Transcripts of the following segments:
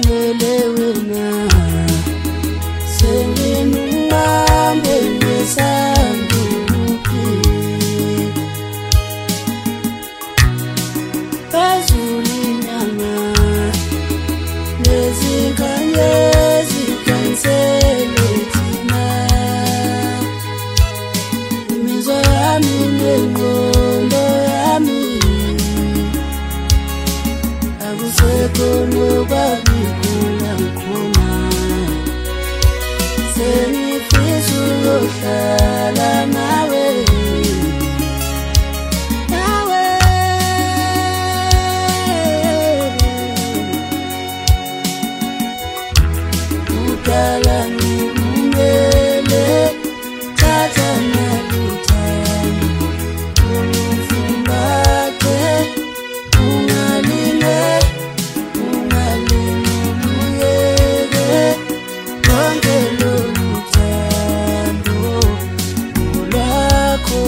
Sengimele wena senginqambe ngesanduki bazulinyanga nezingane zikansele thina imizwa yami nengqondo yami akusekho nokwabikhona khona sengifisa ukuhlala nawe udala ngimele thatha naluthando ungifumbathe ungaline lonke loluthando lwakho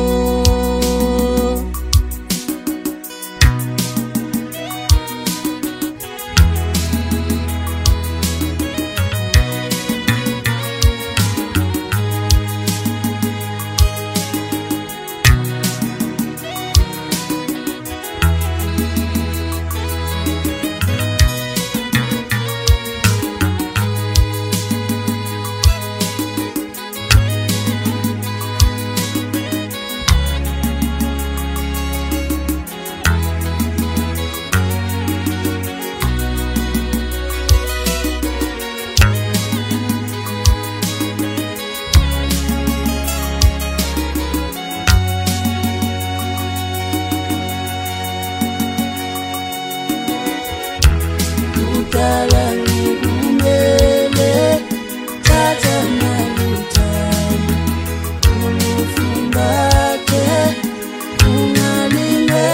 udala ngimele thatha naluthando ungifumbathe ungaline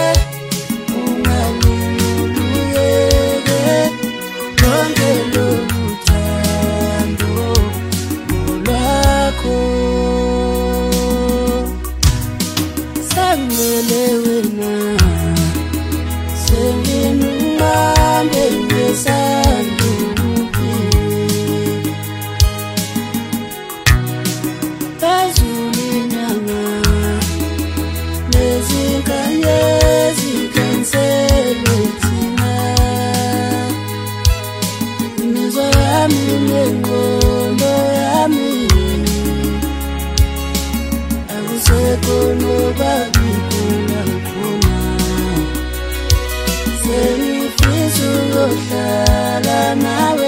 lonke loluthando lwakho sengimele wena senginqambe ngesanduki bazulinyanga nezingane zikansele thina imizwa yami nengqondo yami akusekho nokwabikhona khona sengifisa ukuhlala nawe